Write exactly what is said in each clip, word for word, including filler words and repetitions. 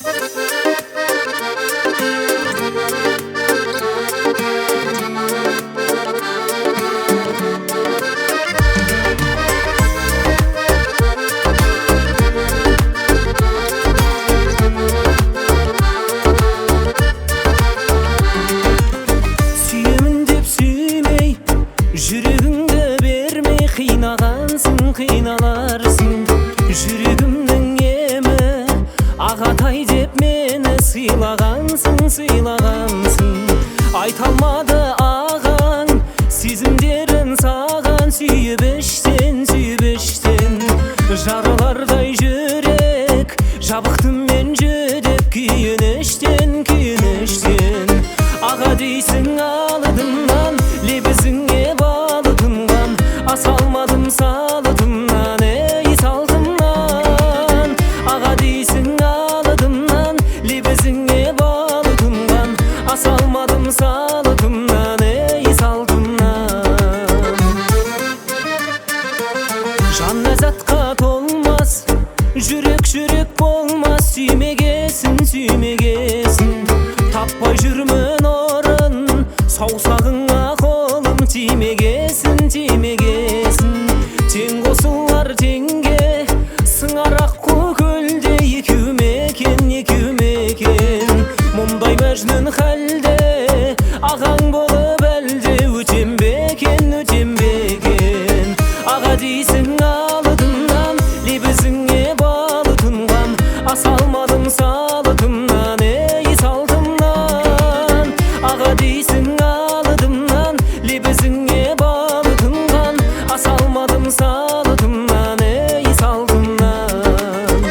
Жүрегіңді бермей қинағансың, қиналарсың. Жүрегімнің емі ағатай деп мені сыйлағансың, сыйлағансың. Айта алмады ағаң сезімдерін саған, сүйіп іштен, сүйіп іштен. Жарылардай жүрек жабықтым мен жүдеп, күйініштен, күйініштен. Аға дейсің алыдымнан, лебізіңе салмадым салытымнан, ей салтымнан. Аға дейсің алыдымнан, лебізіңе балытымнан. Асалмадым салытымнан, ей салтымнан. Жан ләззатқа толмас, жүрек жүрек болмас. Сүймегесін, сүймегесін, таппай жүрмін орын. Саусағыңа қолым тимегесін, тимегесін. Тең қосылар теңге, сыңар аққу көлде. Екеу мекен, екеу мекен. Мұндай мәжнүн халде ағаң болып әлде өтем бекен, өтем бекен. Аға дейсің алыдымнан, лебізіңе балытынған. Асалмадым салытымнан, ей салтымнан. Аға дейсің алыдымнан, лебізіңе балытынған. Асалмадым салытымнан, ей салтымнан.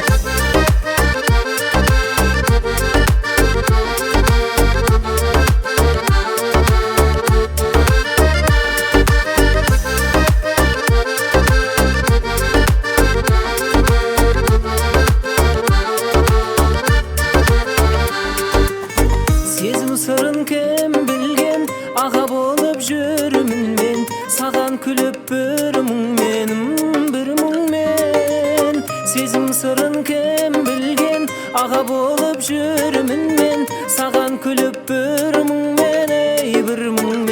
Сезім сырын кем білген, аға болып жүрмін мен. Саған күліп бір мұңмен, бір мұңмен. Сезім сырын кем білген, аға болып жүрмін мен. Саған күліп бір мұңмен, ей бір мұңмен.